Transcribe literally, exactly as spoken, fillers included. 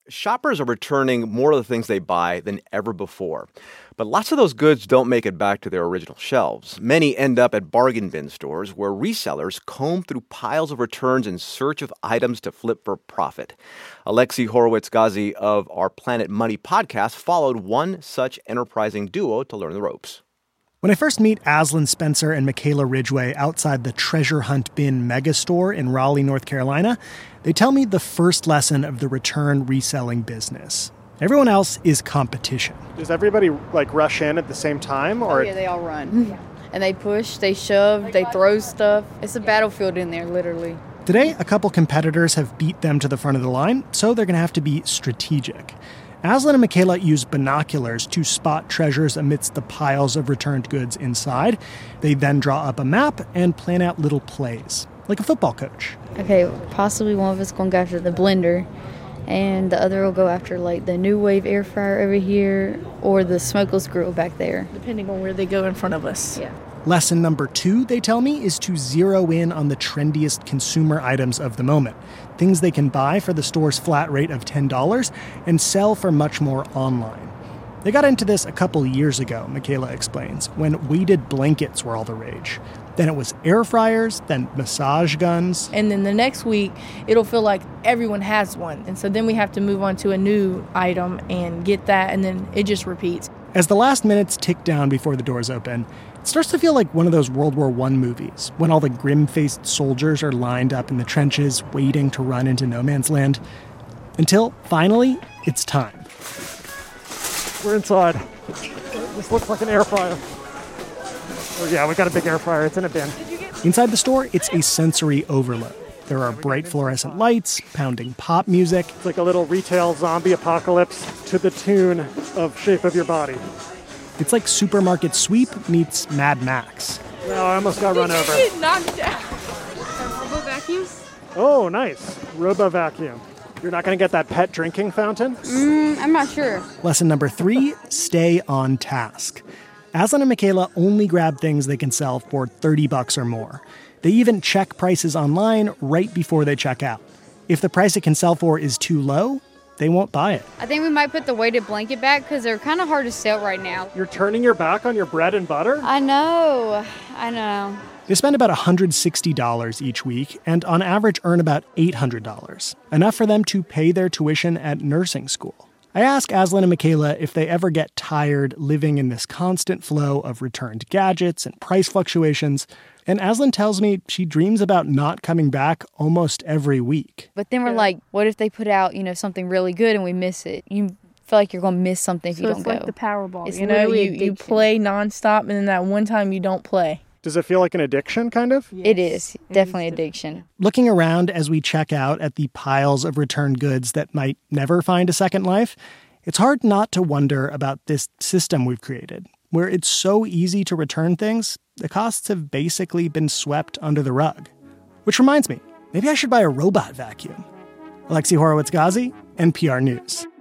Shoppers are returning more of the things they buy than ever before. But lots of those goods don't make it back to their original shelves. Many end up at bargain bin stores where resellers comb through piles of returns in search of items to flip for profit. Alexi Horowitz-Ghazi of our Planet Money podcast followed one such enterprising duo to learn the ropes. When I first meet Aslan Spencer and Michaela Ridgway outside the Treasure Hunt Bin megastore in Raleigh, North Carolina, they tell me the first lesson of the return reselling business. Everyone else is competition. Does everybody like rush in at the same time? Or? Oh, yeah, they all run. Yeah. And they push, they shove, they throw stuff. It's a battlefield in there, literally. Today, a couple competitors have beat them to the front of the line, so they're going to have to be strategic. Aslan and Michaela use binoculars to spot treasures amidst the piles of returned goods inside. They then draw up a map and plan out little plays, like a football coach. Okay, possibly one of us going to go after the blender, and the other will go after like the New Wave air fryer over here or the smokeless grill back there. Depending on where they go in front of us. Yeah. Lesson number two, they tell me, is to zero in on the trendiest consumer items of the moment. Things they can buy for the store's flat rate of ten dollars and sell for much more online. They got into this a couple years ago, Michaela explains, when weighted blankets were all the rage. Then it was air fryers, then massage guns. And then the next week, it'll feel like everyone has one. And so then we have to move on to a new item and get that, and then it just repeats. As the last minutes tick down before the doors open, it starts to feel like one of those World War One movies, when all the grim-faced soldiers are lined up in the trenches, waiting to run into no man's land. Until, finally, it's time. We're inside. This looks like an air fryer. Oh yeah, we got a big air fryer. It's in a bin. Inside the store, it's a sensory overload. There are bright fluorescent lights, pounding pop music. It's like a little retail zombie apocalypse to the tune of Shape of Your Body. It's like Supermarket Sweep meets Mad Max. No, I almost got run over. Did you get knocked down? Robo vacuums? Oh, nice. Robo vacuum. You're not going to get that pet drinking fountain? Mm, I'm not sure. Lesson number three, stay on task. Aslan and Michaela only grab things they can sell for thirty bucks or more. They even check prices online right before they check out. If the price it can sell for is too low, they won't buy it. I think we might put the weighted blanket back because they're kind of hard to sell right now. You're turning your back on your bread and butter? I know. I know. They spend about one hundred sixty dollars each week and on average earn about eight hundred dollars, enough for them to pay their tuition at nursing school. I ask Aslan and Michaela if they ever get tired living in this constant flow of returned gadgets and price fluctuations, and Aslan tells me she dreams about not coming back almost every week. But then we're yeah. like, what if they put out, you know, something really good and we miss it? You feel like you're going to miss something if so you don't go. go. It's like the Powerball. It's you know, you, addiction. you play nonstop, and then that one time you don't play. Does it feel like an addiction, kind of? Yes. It is. Definitely it is addiction. Looking around as we check out at the piles of returned goods that might never find a second life, it's hard not to wonder about this system we've created, where it's so easy to return things, the costs have basically been swept under the rug. Which reminds me, maybe I should buy a robot vacuum. Alexi Horowitz-Ghazi, N P R News.